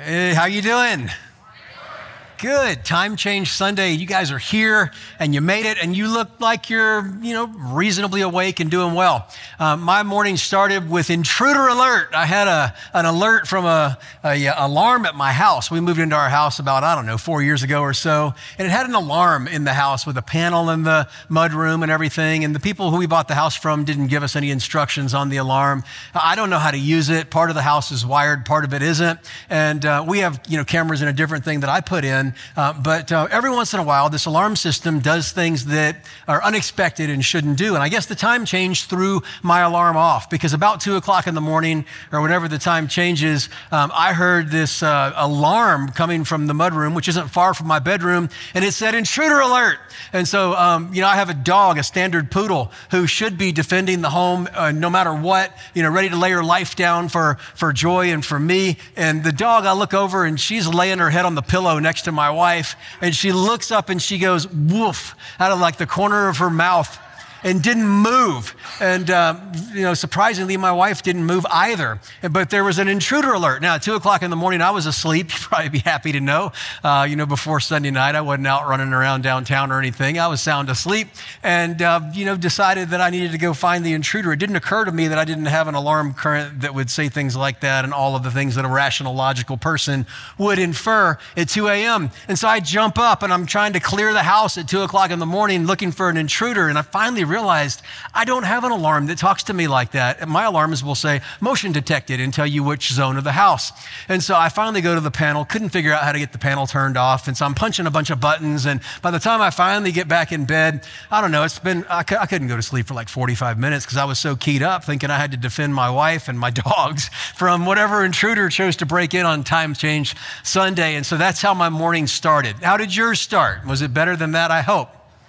Hey, how you doing? Good. Time Change Sunday. You guys are here and you made it and you look like you're, reasonably awake and doing well. My morning started with intruder alert. I had an alert from a alarm at my house. We moved into our house about, 4 years ago or so. And it had an alarm in the house with a panel in the mudroom and everything. And the people who we bought the house from didn't give us any instructions on the alarm. I don't know how to use it. Part of the house is wired, part of it isn't. And we have, cameras and a different thing that I put in. But every once in a while, this alarm system does things that are unexpected and shouldn't do. And I guess the time change threw my alarm off because about 2 o'clock in the morning or whenever the time changes, I heard this alarm coming from the mudroom, which isn't far from my bedroom, and it said intruder alert. And so, I have a dog, a standard poodle, who should be defending the home no matter what, ready to lay her life down for Joy and for me. And the dog, I look over and she's laying her head on the pillow next to my wife, and she looks up and she goes woof out of like the corner of her mouth and didn't move. And, surprisingly, my wife didn't move either. But there was an intruder alert. Now, at 2 o'clock in the morning, I was asleep. You'd probably be happy to know. Before Sunday night, I wasn't out running around downtown or anything. I was sound asleep and, decided that I needed to go find the intruder. It didn't occur to me that I didn't have an alarm current that would say things like that and all of the things that a rational, logical person would infer at 2 a.m. And so I jump up and I'm trying to clear the house at 2 o'clock in the morning looking for an intruder. And I finally realized I don't have an alarm that talks to me like that. And my alarms will say motion detected and tell you which zone of the house. And so I finally go to the panel, couldn't figure out how to get the panel turned off. And so I'm punching a bunch of buttons. And by the time I finally get back in bed, I couldn't go to sleep for like 45 minutes because I was so keyed up thinking I had to defend my wife and my dogs from whatever intruder chose to break in on Time Change Sunday. And so that's how my morning started. How did yours start? Was it better than that? I hope.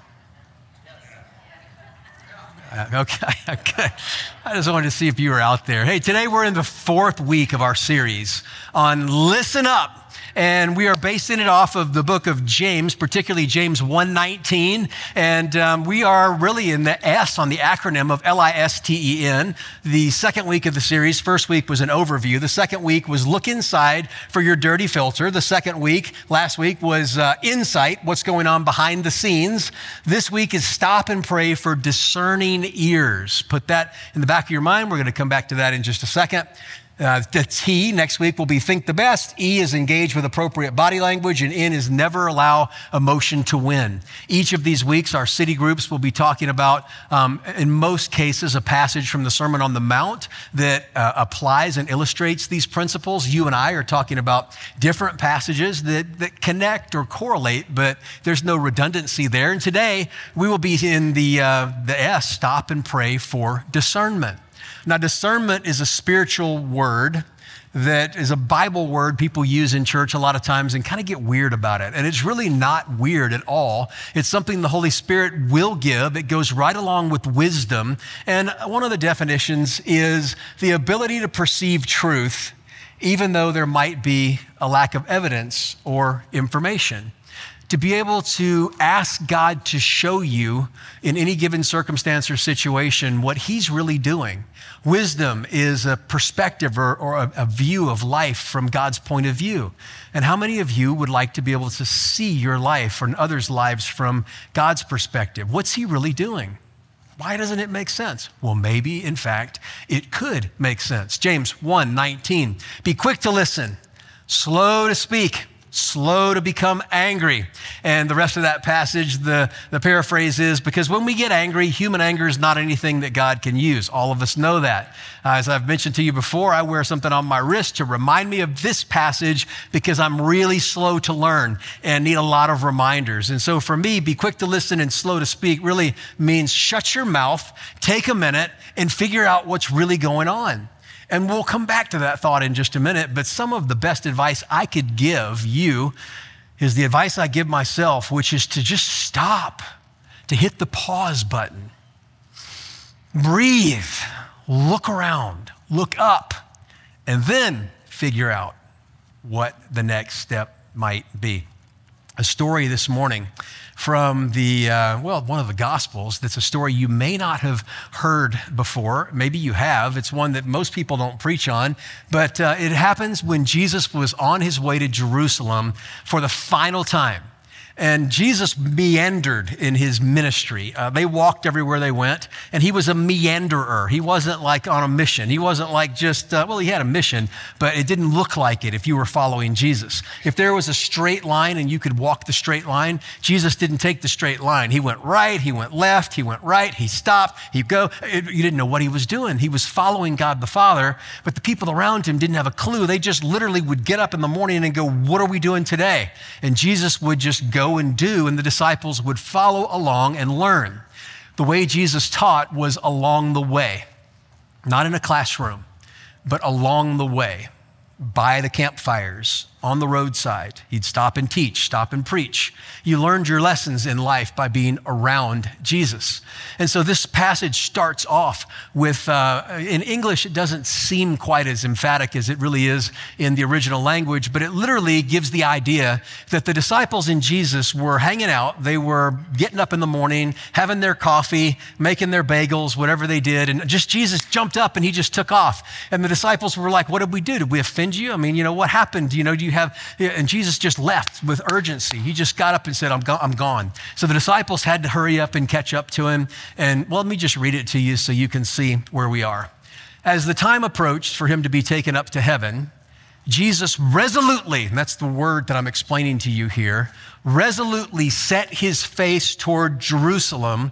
Okay. I just wanted to see if you were out there. Hey, today we're in the 4th week of our series on Listen Up. And we are basing it off of the book of James, particularly James 1:19. And we are really in the S on the acronym of LISTEN. The second week of the series, first week was an overview. The second week was look inside for your dirty filter. The second week, last week, was insight, what's going on behind the scenes. This week is stop and pray for discerning ears. Put that in the back of your mind. We're going to come back to that in just a second. The T next week will be think the best. E is engage with appropriate body language, and N is never allow emotion to win. Each of these weeks, our city groups will be talking about, in most cases, a passage from the Sermon on the Mount that applies and illustrates these principles. You and I are talking about different passages that connect or correlate, but there's no redundancy there. And today, we will be in the S, stop and pray for discernment. Now, discernment is a spiritual word that is a Bible word people use in church a lot of times and kind of get weird about it. And it's really not weird at all. It's something the Holy Spirit will give. It goes right along with wisdom. And one of the definitions is the ability to perceive truth, even though there might be a lack of evidence or information. To be able to ask God to show you in any given circumstance or situation what he's really doing. Wisdom is a perspective or a view of life from God's point of view. And how many of you would like to be able to see your life and others' lives from God's perspective? What's he really doing? Why doesn't it make sense? Well, maybe, in fact, it could make sense. James 1:19, be quick to listen, slow to speak, slow to become angry. And the rest of that passage, the paraphrase is, because when we get angry, human anger is not anything that God can use. All of us know that. As I've mentioned to you before, I wear something on my wrist to remind me of this passage because I'm really slow to learn and need a lot of reminders. And so for me, be quick to listen and slow to speak really means shut your mouth, take a minute, and figure out what's really going on. And we'll come back to that thought in just a minute, but some of the best advice I could give you is the advice I give myself, which is to just stop, to hit the pause button, breathe, look around, look up, and then figure out what the next step might be. a story this morning from one of the Gospels. That's a story you may not have heard before. Maybe you have. It's one that most people don't preach on, but it happens when Jesus was on his way to Jerusalem for the final time. And Jesus meandered in his ministry. They walked everywhere they went, and he was a meanderer. He wasn't like on a mission. He wasn't like just, he had a mission, but it didn't look like it if you were following Jesus. If there was a straight line and you could walk the straight line, Jesus didn't take the straight line. He went right, he went left, he went right, he stopped, he'd go. You didn't know what he was doing. He was following God the Father, but the people around him didn't have a clue. They just literally would get up in the morning and go, "What are we doing today?" And Jesus would just go and do, and the disciples would follow along and learn. The way Jesus taught was along the way, not in a classroom, but along the way, by the campfires, on the roadside. He'd stop and teach, stop and preach. You learned your lessons in life by being around Jesus. And so this passage starts off with, in English, it doesn't seem quite as emphatic as it really is in the original language, but it literally gives the idea that the disciples and Jesus were hanging out. They were getting up in the morning, having their coffee, making their bagels, whatever they did. And just Jesus jumped up and he just took off. And the disciples were like, "What did we do? Did we offend you? I mean, what happened? Do you have," and Jesus just left with urgency. He just got up and said, I'm gone. So the disciples had to hurry up and catch up to him. And let me just read it to you so you can see where we are. As the time approached for him to be taken up to heaven, Jesus resolutely, and that's the word that I'm explaining to you here, resolutely set his face toward Jerusalem,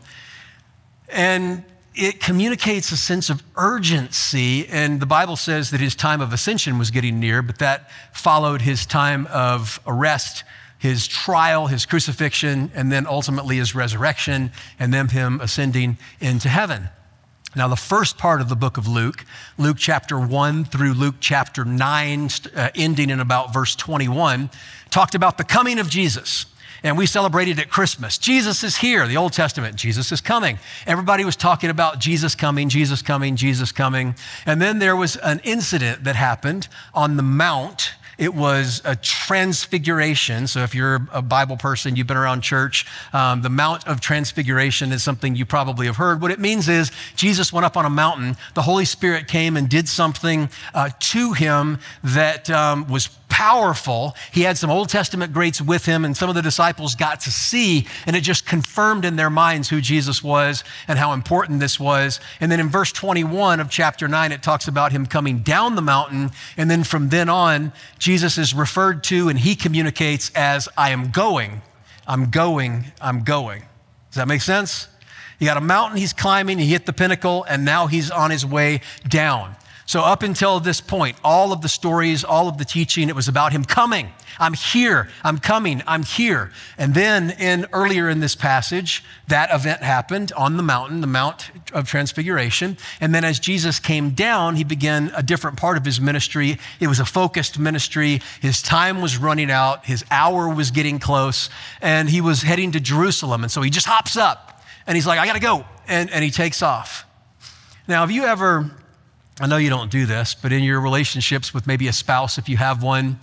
and it communicates a sense of urgency, and the Bible says that his time of ascension was getting near, but that followed his time of arrest, his trial, his crucifixion, and then ultimately his resurrection, and then him ascending into heaven. Now, the first part of the book of Luke, Luke chapter 1 through Luke chapter 9, ending in about verse 21, talked about the coming of Jesus. And we celebrated at Christmas. Jesus is here, the Old Testament. Jesus is coming. Everybody was talking about Jesus coming, Jesus coming, Jesus coming. And then there was an incident that happened on the Mount. It was a transfiguration. So if you're a Bible person, you've been around church, the Mount of Transfiguration is something you probably have heard. What it means is Jesus went up on a mountain. The Holy Spirit came and did something to him that was powerful. He had some Old Testament greats with him, and some of the disciples got to see, and it just confirmed in their minds who Jesus was and how important this was. And then in verse 21 of chapter 9, it talks about him coming down the mountain, and then from then on, Jesus is referred to and he communicates as, "I am going, I'm going, I'm going." Does that make sense? You got a mountain he's climbing, he hit the pinnacle, and now he's on his way down. So up until this point, all of the stories, all of the teaching, it was about him coming. I'm here, I'm coming, I'm here. And then earlier in this passage, that event happened on the mountain, the Mount of Transfiguration. And then as Jesus came down, he began a different part of his ministry. It was a focused ministry. His time was running out. His hour was getting close. And he was heading to Jerusalem. And so he just hops up and he's like, "I got to go." And he takes off. Now, have you ever, I know you don't do this, but in your relationships with maybe a spouse, if you have one,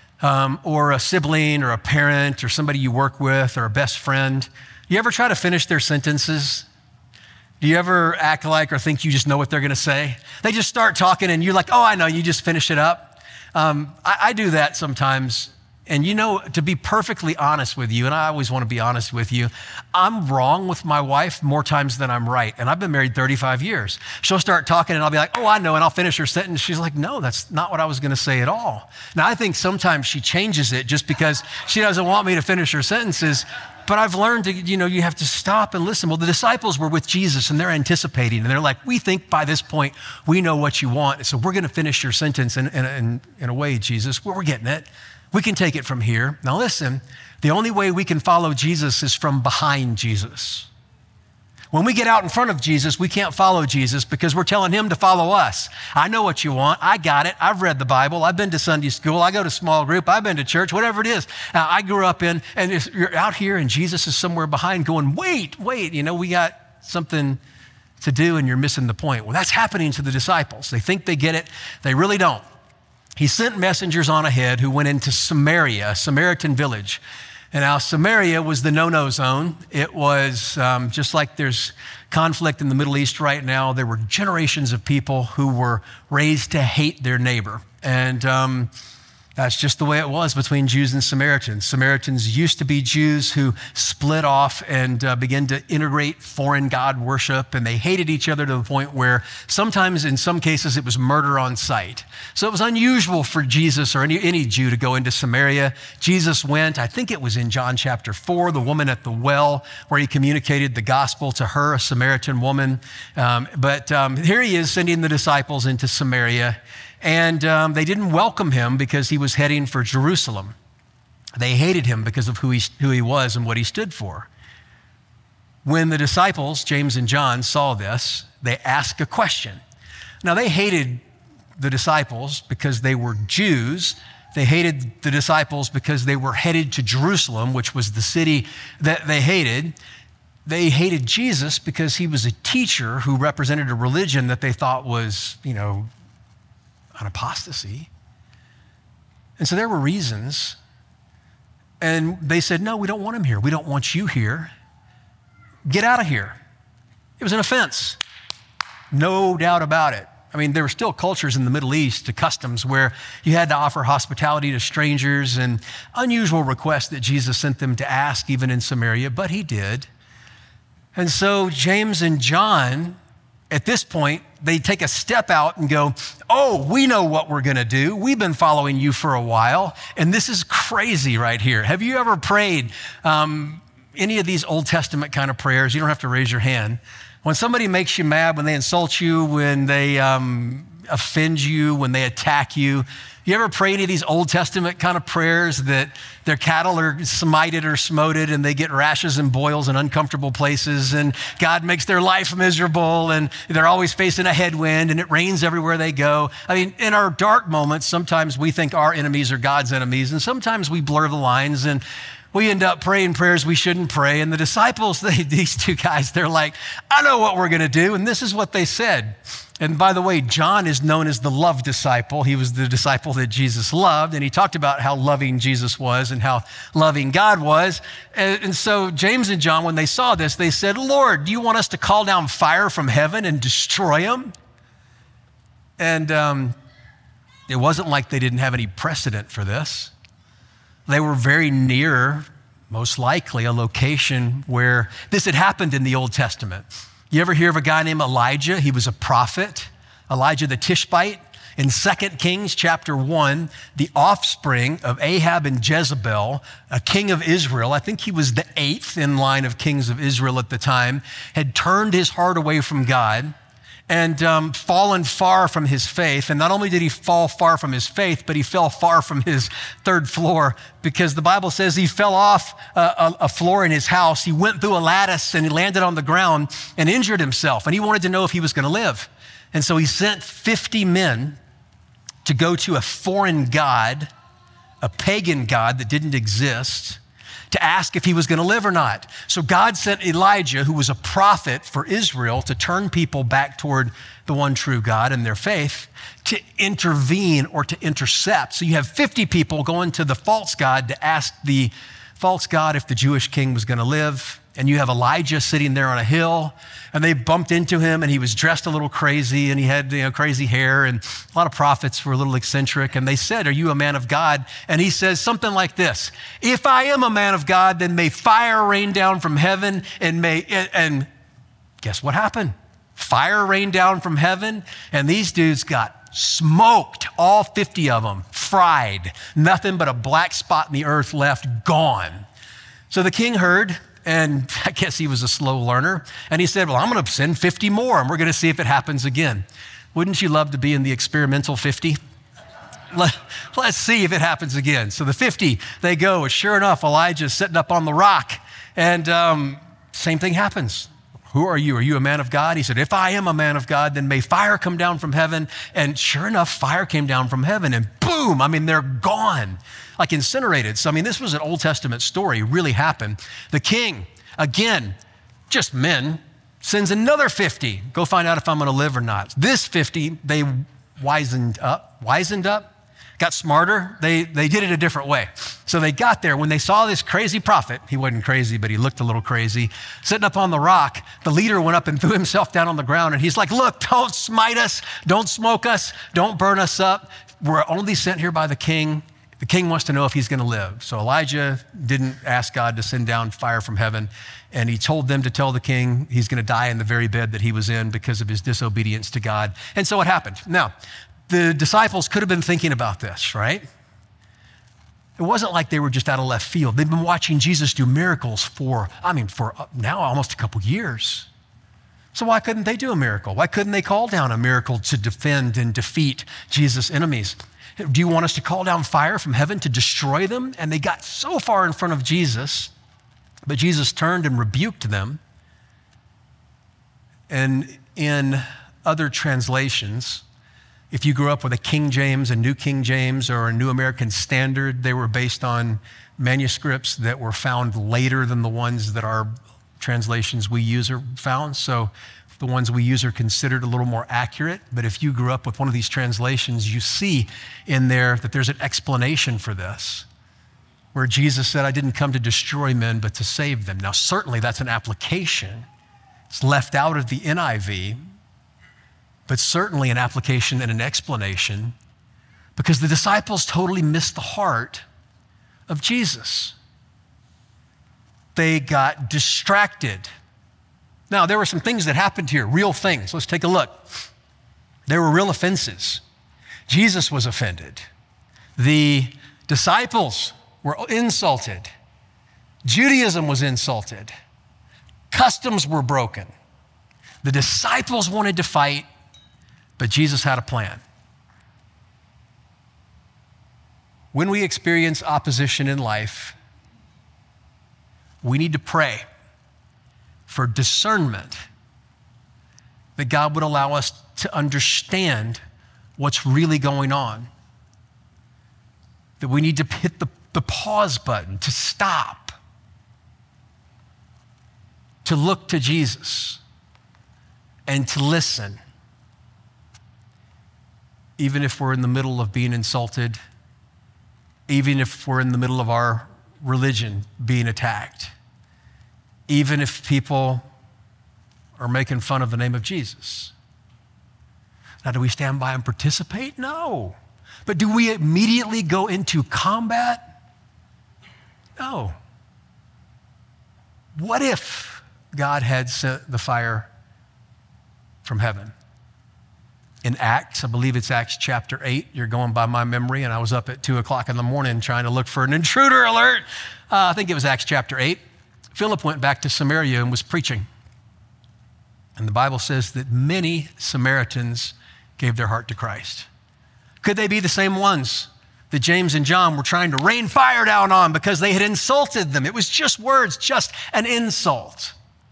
or a sibling or a parent or somebody you work with or a best friend, do you ever try to finish their sentences? Do you ever act like or think you just know what they're going to say? They just start talking and you're like, "Oh, I know," you just finish it up. I do that sometimes. And to be perfectly honest with you, and I always want to be honest with you, I'm wrong with my wife more times than I'm right. And I've been married 35 years. She'll start talking and I'll be like, "Oh, I know," and I'll finish her sentence. She's like, "No, that's not what I was going to say at all." Now, I think sometimes she changes it just because she doesn't want me to finish her sentences. But I've learned to, you have to stop and listen. Well, the disciples were with Jesus and they're anticipating and they're like, "We think by this point we know what you want. So we're going to finish your sentence in a way, Jesus, where we're getting it. We can take it from here." Now listen, the only way we can follow Jesus is from behind Jesus. When we get out in front of Jesus, we can't follow Jesus because we're telling him to follow us. "I know what you want. I got it. I've read the Bible. I've been to Sunday school. I go to small group. I've been to church," whatever it is. I grew up in, and you're out here and Jesus is somewhere behind going, wait, we got something to do and you're missing the point. Well, that's happening to the disciples. They think they get it. They really don't. He sent messengers on ahead who went into Samaria, a Samaritan village. And now Samaria was the no-no zone. It was just like there's conflict in the Middle East right now. There were generations of people who were raised to hate their neighbor. And that's just the way it was between Jews and Samaritans. Samaritans used to be Jews who split off and began to integrate foreign god worship, and they hated each other to the point where sometimes, in some cases, it was murder on sight. So it was unusual for Jesus or any Jew to go into Samaria. Jesus went, I think it was in John chapter 4, the woman at the well, where he communicated the gospel to her, a Samaritan woman. But here he is sending the disciples into Samaria. And they didn't welcome him because he was heading for Jerusalem. They hated him because of who he was and what he stood for. When the disciples, James and John, saw this, they asked a question. Now, they hated the disciples because they were Jews. They hated the disciples because they were headed to Jerusalem, which was the city that they hated. They hated Jesus because he was a teacher who represented a religion that they thought was, an apostasy. And so there were reasons. And they said, no, we don't want him here. We don't want you here. Get out of here. It was an offense. No doubt about it. I mean, there were still cultures in the Middle East, to customs, where you had to offer hospitality to strangers, and unusual requests that Jesus sent them to ask, even in Samaria, but he did. And so James and John, at this point, they take a step out and go, oh, we know what we're going to do. We've been following you for a while, and this is crazy right here. Have you ever prayed any of these Old Testament kind of prayers? You don't have to raise your hand. When somebody makes you mad, when they insult you, when they offend you, when they attack you, you ever pray any of these Old Testament kind of prayers that their cattle are smited or smoted and they get rashes and boils in uncomfortable places and God makes their life miserable and they're always facing a headwind and it rains everywhere they go? I mean, in our dark moments, sometimes we think our enemies are God's enemies, and sometimes we blur the lines and we end up praying prayers we shouldn't pray. And the disciples, these two guys, they're like, I know what we're going to do. And this is what they said. And by the way, John is known as the love disciple. He was the disciple that Jesus loved. And he talked about how loving Jesus was and how loving God was. And so James and John, when they saw this, they said, Lord, do you want us to call down fire from heaven and destroy them? And it wasn't like they didn't have any precedent for this. They were very near, most likely, a location where this had happened in the Old Testament. You ever hear of a guy named Elijah? He was a prophet, Elijah the Tishbite. In 2 Kings chapter 1, the offspring of Ahab and Jezebel, a king of Israel, I think he was the 8th in line of kings of Israel at the time, had turned his heart away from God and fallen far from his faith. And not only did he fall far from his faith, but he fell far from his third floor, because the Bible says he fell off a floor in his house. He went through a lattice and he landed on the ground and injured himself. And he wanted to know if he was going to live. And so he sent 50 men to go to a foreign god, a pagan god that didn't exist, to ask if he was going to live or not. So God sent Elijah, who was a prophet for Israel, to turn people back toward the one true God and their faith, to intervene or to intercept. So you have 50 people going to the false god to ask the false god if the Jewish king was going to live. And you have Elijah sitting there on a hill, and they bumped into him, and he was dressed a little crazy, and he had crazy hair, and a lot of prophets were a little eccentric. And they said, are you a man of God? And he says something like this: if I am a man of God, then may fire rain down from heaven, and guess what happened? Fire rained down from heaven, and these dudes got smoked, all 50 of them, fried. Nothing but a black spot in the earth left, gone. So the king heard, and I guess he was a slow learner. And he said, well, I'm going to send 50 more, and we're going to see if it happens again. Wouldn't you love to be in the experimental 50? Let's see if it happens again. So the 50, they go. And sure enough, Elijah's sitting up on the rock. And same thing happens. Who are you? Are you a man of God? He said, if I am a man of God, then may fire come down from heaven. And sure enough, fire came down from heaven. And boom, they're gone. Like incinerated. So, this was an Old Testament story, really happened. The king, again, just men, sends another 50. Go find out if I'm going to live or not. This 50, they wisened up, got smarter. They did it a different way. So they got there. When they saw this crazy prophet, he wasn't crazy, but he looked a little crazy, sitting up on the rock, the leader went up and threw himself down on the ground. And he's like, look, don't smite us. Don't smoke us. Don't burn us up. We're only sent here by the king. The king wants to know if he's going to live. So Elijah didn't ask God to send down fire from heaven. And he told them to tell the king he's going to die in the very bed that he was in because of his disobedience to God. And so it happened. Now, the disciples could have been thinking about this, right? It wasn't like they were just out of left field. They've been watching Jesus do miracles for now almost a couple years. So why couldn't they do a miracle? Why couldn't they call down a miracle to defend and defeat Jesus' enemies? Do you want us to call down fire from heaven to destroy them? And they got so far in front of Jesus, but Jesus turned and rebuked them. And in other translations, if you grew up with a King James, a New King James, or a New American Standard, they were based on manuscripts that were found later than the ones that our translations we use are found. So the ones we use are considered a little more accurate. But if you grew up with one of these translations, you see in there that there's an explanation for this, where Jesus said, I didn't come to destroy men, but to save them. Now, certainly that's an application. It's left out of the NIV, but certainly an application and an explanation, because the disciples totally missed the heart of Jesus. They got distracted. Now, there were some things that happened here, real things. Let's take a look. There were real offenses. Jesus was offended. The disciples were insulted. Judaism was insulted. Customs were broken. The disciples wanted to fight, but Jesus had a plan. When we experience opposition in life, we need to pray for discernment, that God would allow us to understand what's really going on. That we need to hit the pause button, to stop, to look to Jesus, and to listen. Even if we're in the middle of being insulted, even if we're in the middle of our religion being attacked, even if people are making fun of the name of Jesus. Now, do we stand by and participate? No. But do we immediately go into combat? No. What if God had sent the fire from heaven? In Acts, I believe it's Acts chapter 8. You're going by my memory, and I was up at 2 o'clock in the morning trying to look for an intruder alert. I think it was Acts chapter 8. Philip went back to Samaria and was preaching. And the Bible says that many Samaritans gave their heart to Christ. Could they be the same ones that James and John were trying to rain fire down on because they had insulted them? It was just words, just an insult.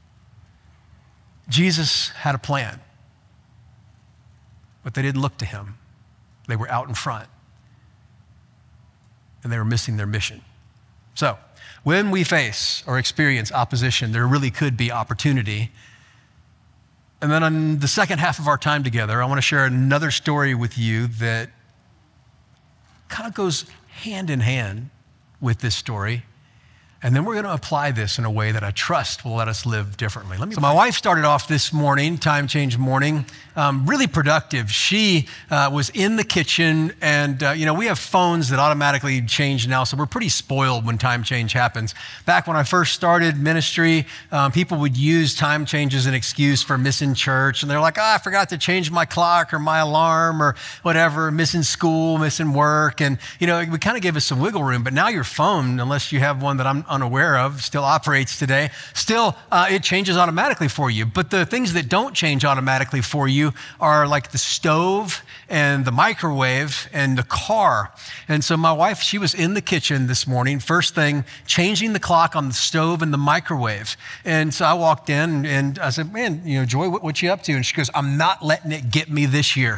Jesus had a plan, but they didn't look to him. They were out in front, and they were missing their mission. So, when we face or experience opposition, there really could be opportunity. And then on the second half of our time together, I want to share another story with you that kind of goes hand in hand with this story. And then we're going to apply this in a way that I trust will let us live differently. So my wife started off this morning, time change morning, really productive. She was in the kitchen, and we have phones that automatically change now, so we're pretty spoiled when time change happens. Back when I first started ministry, people would use time change as an excuse for missing church, and they're like, I forgot to change my clock or my alarm or whatever, missing school, missing work, and it would kind of give us some wiggle room. But now your phone, unless you have one that I'm unaware of, still operates today. Still, it changes automatically for you. But the things that don't change automatically for you are like the stove and the microwave and the car. And so my wife, she was in the kitchen this morning, first thing, changing the clock on the stove and the microwave. And so I walked in and I said, man, Joy, what you up to? And she goes, I'm not letting it get me this year.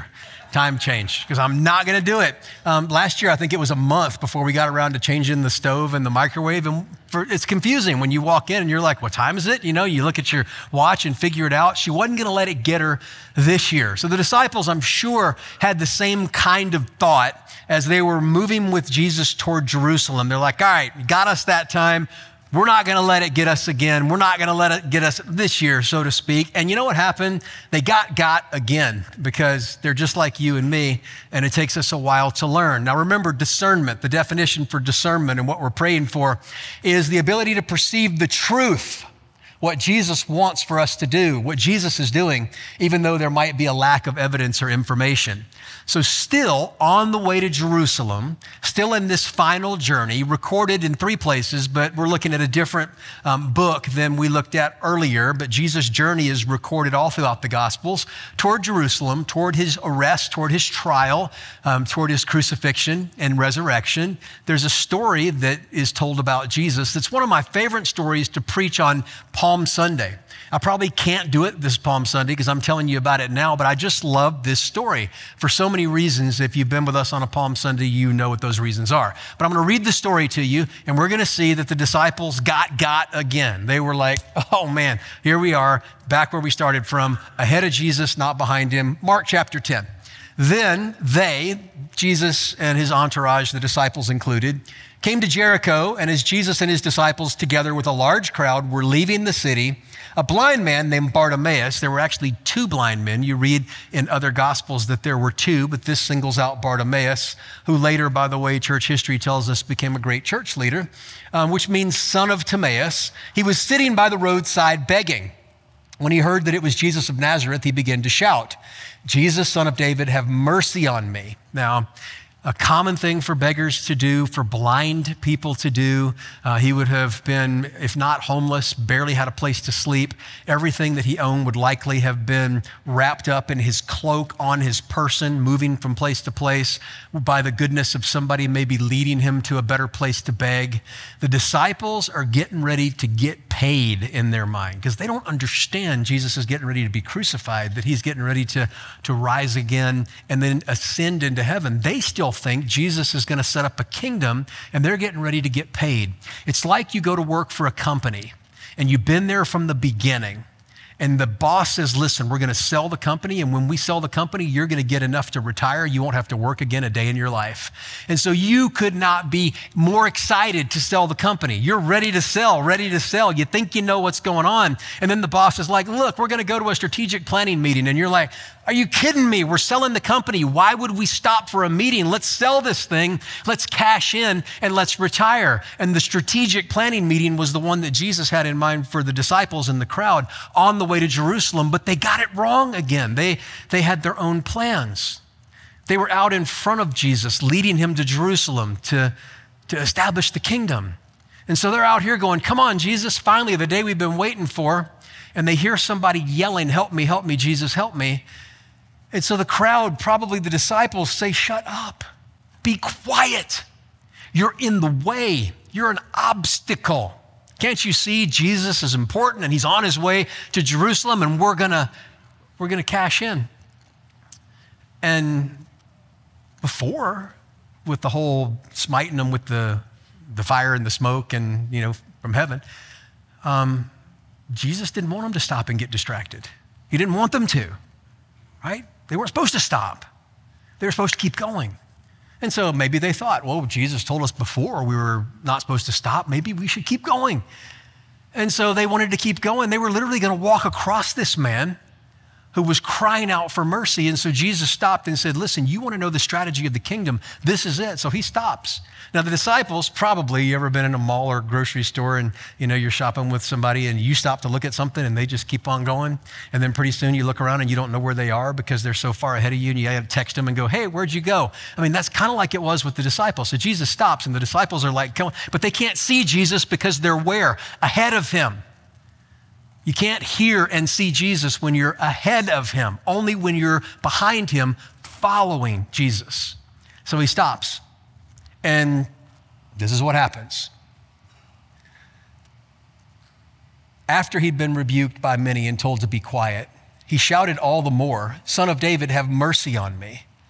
Time change, because I'm not going to do it. Last year, I think it was a month before we got around to changing the stove and the microwave. And it's confusing when you walk in and you're like, what time is it? You know, you look at your watch and figure it out. She wasn't going to let it get her this year. So the disciples, I'm sure, had the same kind of thought as they were moving with Jesus toward Jerusalem. They're like, all right, you got us that time. We're not going to let it get us again. We're not going to let it get us this year, so to speak. And you know what happened? They got again, because they're just like you and me, and it takes us a while to learn. Now remember, discernment, the definition for discernment and what we're praying for is the ability to perceive the truth, what Jesus wants for us to do, what Jesus is doing, even though there might be a lack of evidence or information. So still on the way to Jerusalem, still in this final journey, recorded in 3 places, but we're looking at a different book than we looked at earlier. But Jesus' journey is recorded all throughout the Gospels toward Jerusalem, toward his arrest, toward his trial, toward his crucifixion and resurrection. There's a story that is told about Jesus that's one of my favorite stories to preach on Palm Sunday. I probably can't do it this Palm Sunday because I'm telling you about it now, but I just love this story for so many reasons. If you've been with us on a Palm Sunday, you know what those reasons are. But I'm going to read the story to you, and we're going to see that the disciples got again. They were like, oh man, here we are, back where we started from, ahead of Jesus, not behind him. Mark chapter 10. Then they, Jesus and his entourage, the disciples included, came to Jericho, and as Jesus and his disciples, together with a large crowd, were leaving the city, a blind man named Bartimaeus, there were actually 2 blind men. You read in other Gospels that there were 2, but this singles out Bartimaeus, who later, by the way, church history tells us became a great church leader, which means son of Timaeus. He was sitting by the roadside begging. When he heard that it was Jesus of Nazareth, he began to shout, Jesus, son of David, have mercy on me. Now, a common thing for beggars to do, for blind people to do. He would have been, if not homeless, barely had a place to sleep. Everything that he owned would likely have been wrapped up in his cloak on his person, moving from place to place by the goodness of somebody maybe leading him to a better place to beg. The disciples are getting ready to get paid in their mind because they don't understand Jesus is getting ready to be crucified, that he's getting ready to rise again and then ascend into heaven. They still think Jesus is going to set up a kingdom, and they're getting ready to get paid. It's like you go to work for a company and you've been there from the beginning, and the boss says, listen, we're going to sell the company, and when we sell the company, you're going to get enough to retire. You won't have to work again a day in your life. And so you could not be more excited to sell the company. You're ready to sell. You think you know what's going on. And then the boss is like, look, we're going to go to a strategic planning meeting. And you're like, are you kidding me? We're selling the company. Why would we stop for a meeting? Let's sell this thing. Let's cash in and let's retire. And the strategic planning meeting was the one that Jesus had in mind for the disciples and the crowd on the way to Jerusalem, but they got it wrong again. They had their own plans. They were out in front of Jesus, leading him to Jerusalem to establish the kingdom. And so they're out here going, come on, Jesus, finally the day we've been waiting for. And they hear somebody yelling, help me, Jesus, help me. And so the crowd, probably the disciples, say, shut up, be quiet. You're in the way. You're an obstacle. Can't you see Jesus is important and he's on his way to Jerusalem, and we're gonna cash in. And before, with the whole smiting them with the fire and the smoke and, from heaven, Jesus didn't want them to stop and get distracted. He didn't want them to, right? They weren't supposed to stop. They were supposed to keep going. And so maybe they thought, well, Jesus told us before we were not supposed to stop. Maybe we should keep going. And so they wanted to keep going. They were literally going to walk across this man who was crying out for mercy. And so Jesus stopped and said, listen, you want to know the strategy of the kingdom? This is it. So he stops. Now the disciples, probably, you ever been in a mall or grocery store and you're shopping with somebody and you stop to look at something and they just keep on going. And then pretty soon you look around and you don't know where they are because they're so far ahead of you, and you have to text them and go, hey, where'd you go? I mean, that's kind of like it was with the disciples. So Jesus stops and the disciples are like, come on, but they can't see Jesus because they're where? Ahead of him. You can't hear and see Jesus when you're ahead of him, only when you're behind him following Jesus. So he stops. And this is what happens. After he'd been rebuked by many and told to be quiet, he shouted all the more, Son of David, have mercy on me.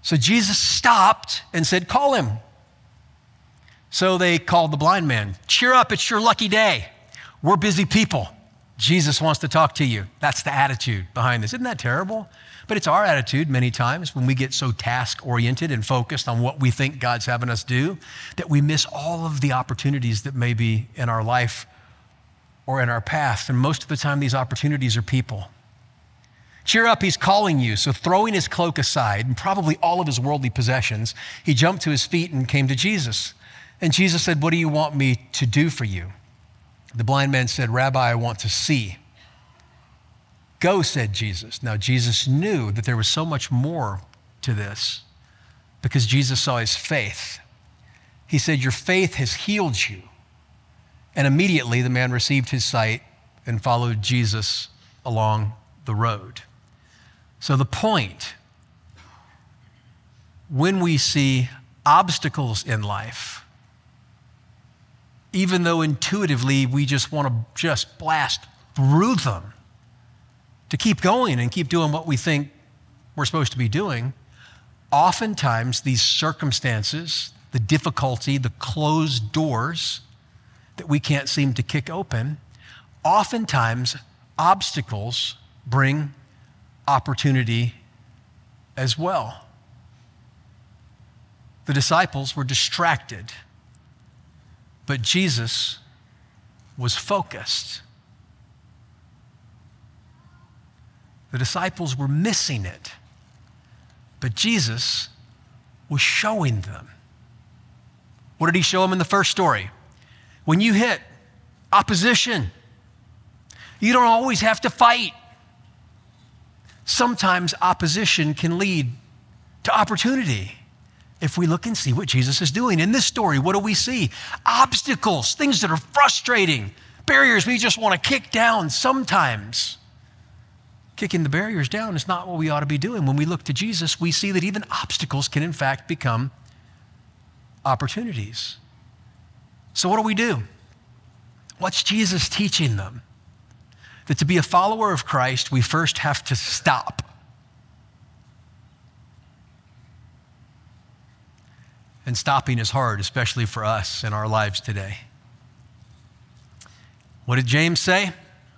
So Jesus stopped and said, call him. So they called the blind man. Cheer up, it's your lucky day. We're busy people. Jesus wants to talk to you. That's the attitude behind this. Isn't that terrible? But it's our attitude many times when we get so task-oriented and focused on what we think God's having us do that we miss all of the opportunities that may be in our life or in our path. And most of the time, these opportunities are people. Cheer up, he's calling you. So throwing his cloak aside and probably all of his worldly possessions, he jumped to his feet and came to Jesus. And Jesus said, what do you want me to do for you? The blind man said, Rabbi, I want to see. Go, said Jesus. Now, Jesus knew that there was so much more to this because Jesus saw his faith. He said, your faith has healed you. And immediately the man received his sight and followed Jesus along the road. So the point, when we see obstacles in life, even though intuitively we just want to just blast through them to keep going and keep doing what we think we're supposed to be doing, oftentimes these circumstances, the difficulty, the closed doors that we can't seem to kick open, oftentimes obstacles bring opportunity as well. The disciples were distracted, but Jesus was focused. The disciples were missing it, but Jesus was showing them. What did he show them in the first story? When you hit opposition, you don't always have to fight. Sometimes opposition can lead to opportunity if we look and see what Jesus is doing. In this story, what do we see? Obstacles, things that are frustrating, barriers we just want to kick down. Sometimes kicking the barriers down is not what we ought to be doing. When we look to Jesus, we see that even obstacles can in fact become opportunities. So what do? What's Jesus teaching them? That to be a follower of Christ, we first have to stop. And stopping is hard, especially for us in our lives today. What did James say?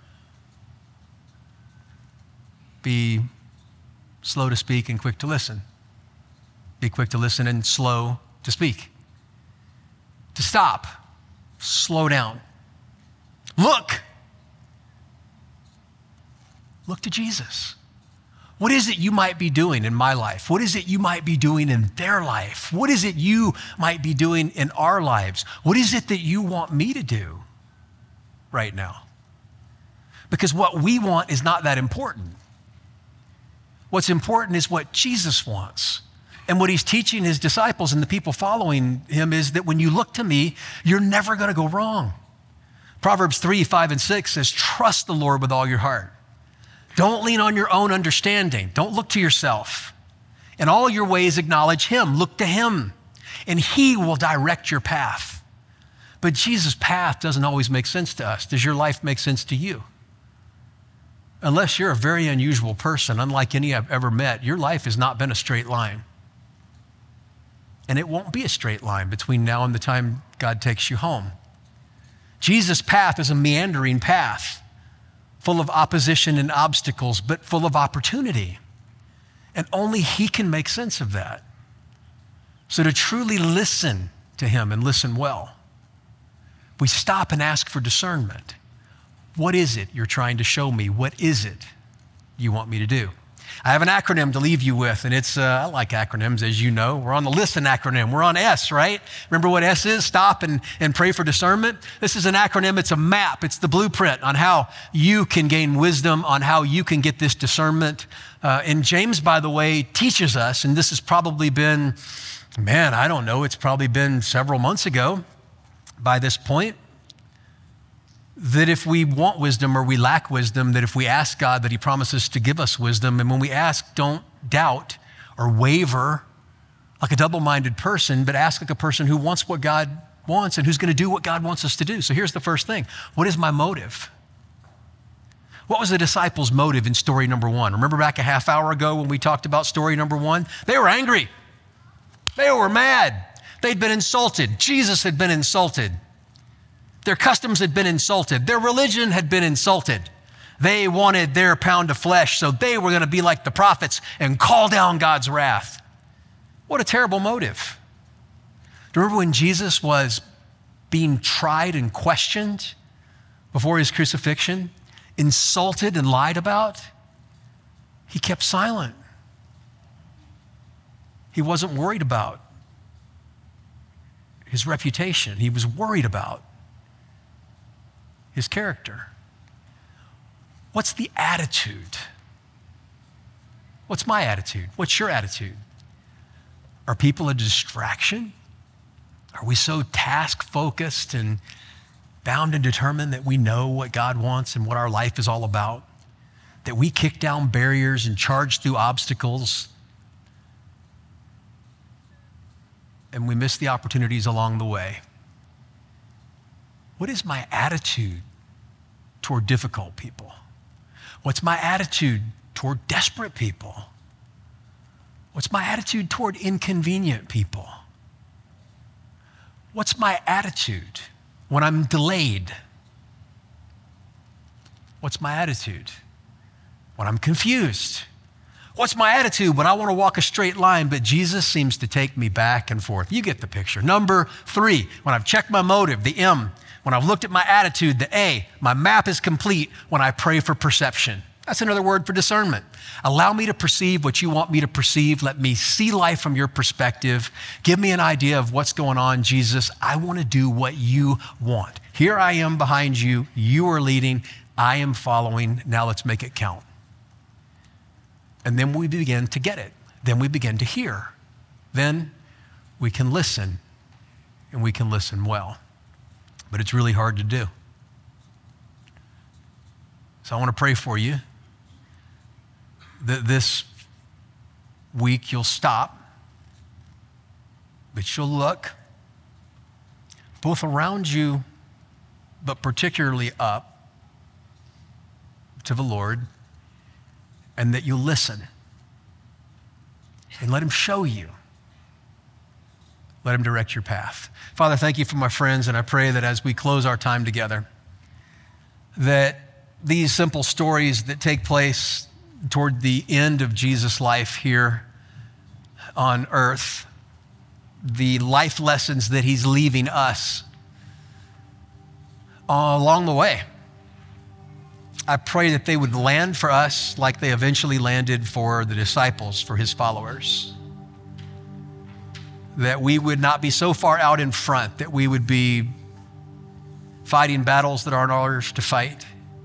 Be slow to speak and quick to listen. Be quick to listen and slow to speak. To stop. Slow down. Look. Look to Jesus. What is it you might be doing in my life? What is it you might be doing in their life? What is it you might be doing in our lives? What is it that you want me to do right now? Because what we want is not that important. What's important is what Jesus wants. And what he's teaching his disciples and the people following him is that when you look to me, you're never going to go wrong. Proverbs 3, 5, and 6 says, trust the Lord with all your heart. Don't lean on your own understanding. Don't look to yourself. In all your ways, acknowledge him. Look to him, and he will direct your path. But Jesus' path doesn't always make sense to us. Does your life make sense to you? Unless you're a very unusual person, unlike any I've ever met, your life has not been a straight line. And it won't be a straight line between now and the time God takes you home. Jesus' path is a meandering path, full of opposition and obstacles, but full of opportunity. And only he can make sense of that. So to truly listen to him and listen well, we stop and ask for discernment. What is it you're trying to show me? What is it you want me to do? I have an acronym to leave you with, and it's, I like acronyms, as you know. We're on the LISTEN acronym. We're on S, right? Remember what S is? Stop and pray for discernment. This is an acronym. It's a map. It's the blueprint on how you can gain wisdom, on how you can get this discernment. And James, by the way, teaches us, and this has probably been, I don't know, it's probably been several months ago by this point, that if we want wisdom or we lack wisdom, that if we ask God that he promises to give us wisdom, and when we ask, don't doubt or waver like a double-minded person, but ask like a person who wants what God wants and who's going to do what God wants us to do. So here's the first thing. What is my motive? What was the disciples' motive in story number 1? Remember back a half hour ago when we talked about story number 1? They were angry. They were mad. They'd been insulted. Jesus had been insulted. Their customs had been insulted. Their religion had been insulted. They wanted their pound of flesh, so they were going to be like the prophets and call down God's wrath. What a terrible motive. Do you remember when Jesus was being tried and questioned before his crucifixion, insulted and lied about? He kept silent. He wasn't worried about his reputation. He was worried about his character. What's the attitude? What's my attitude? What's your attitude? Are people a distraction? Are we so task-focused and bound and determined that we know what God wants and what our life is all about? That we kick down barriers and charge through obstacles and we miss the opportunities along the way? What is my attitude toward difficult people? What's my attitude toward desperate people? What's my attitude toward inconvenient people? What's my attitude when I'm delayed? What's my attitude when I'm confused? What's my attitude when I want to walk a straight line, but Jesus seems to take me back and forth? You get the picture. Number 3, when I've checked my motive, the M. When I've looked at my attitude, the A. My map is complete when I pray for perception. That's another word for discernment. Allow me to perceive what you want me to perceive. Let me see life from your perspective. Give me an idea of what's going on, Jesus. I want to do what you want. Here I am behind you. You are leading. I am following. Now let's make it count. And then we begin to get it. Then we begin to hear. Then we can listen, and we can listen well. But it's really hard to do. So I want to pray for you that this week you'll stop, but you'll look both around you, but particularly up to the Lord, and that you'll listen and let him show you. Let him direct your path. Father, thank you for my friends, and I pray that as we close our time together, that these simple stories that take place toward the end of Jesus' life here on earth, the life lessons that he's leaving us along the way, I pray that they would land for us like they eventually landed for the disciples, for his followers. That we would not be so far out in front that we would be fighting battles that aren't ours to fight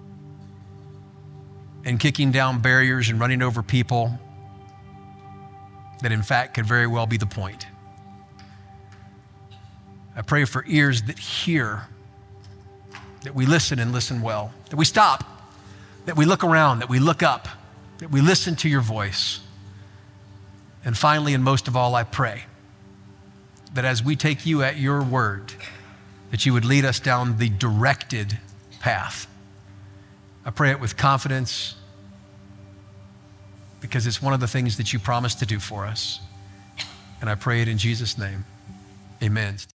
and kicking down barriers and running over people that in fact could very well be the point. I pray for ears that hear, that we listen and listen well, that we stop, that we look around, that we look up, that we listen to your voice. And finally, and most of all, I pray that as we take you at your word, that you would lead us down the directed path. I pray it with confidence because it's one of the things that you promised to do for us. And I pray it in Jesus' name. Amen.